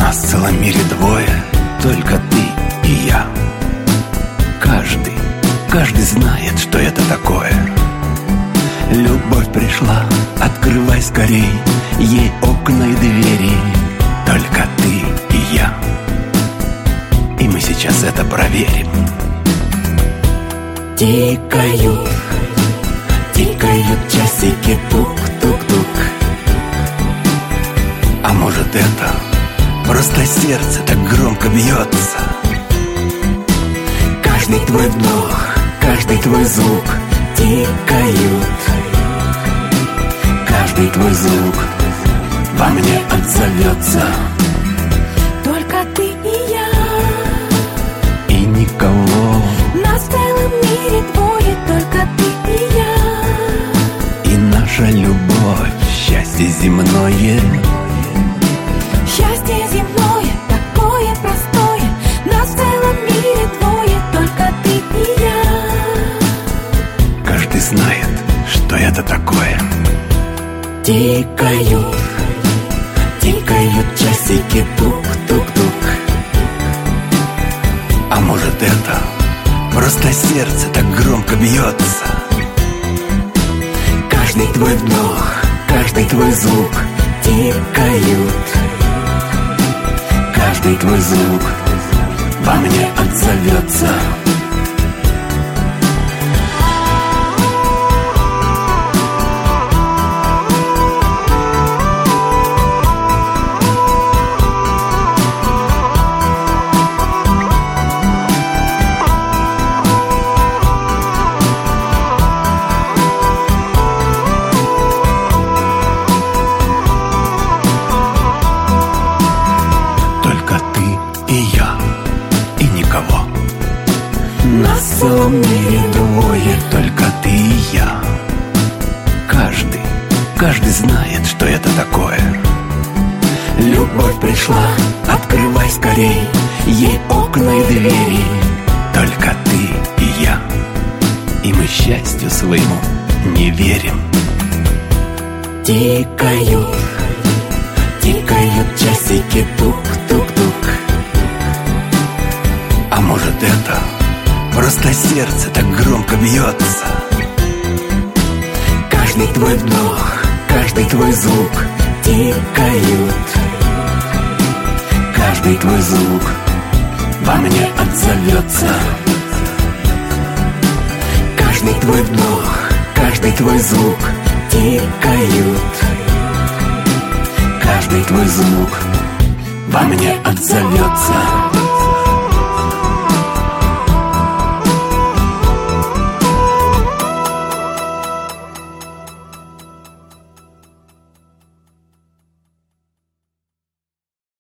Нас в целом мире двое, только ты и я. Каждый знает, что это такое. Любовь пришла, открывай скорей ей окна и двери. Только ты и я. И мы сейчас это проверим. Тикают, тикают часики, тук-тук-тук. А может это просто сердце так громко бьется? Каждый твой вдох, каждый твой звук тикают. Каждый твой звук во мне отзовется. Только ты и я. И никого. Нас в целом мире двое, только ты и я. И наша любовь, счастье земное. Счастье земное, такое простое. Нас в целом мире двое, только ты и я. Каждый знает, что это такое. Тикают, тикают часики, тук-тук-тук. А может это просто сердце так громко бьется? Каждый твой вдох, каждый твой звук тикают. Каждый твой звук во мне отзовется. Нас в целом мире двое, только ты и я. Каждый знает, что это такое. Любовь пришла, открывай скорей ей окна и двери. Только ты и я. И мы счастью своему не верим. Тикают, тикают часики, тук-тук-тук. А может это просто сердце так громко бьется? Каждый твой вдох, каждый твой звук тикают. Каждый твой звук во мне отзовется. Каждый твой вдох, каждый твой звук тикают. Каждый твой звук во мне отзовется.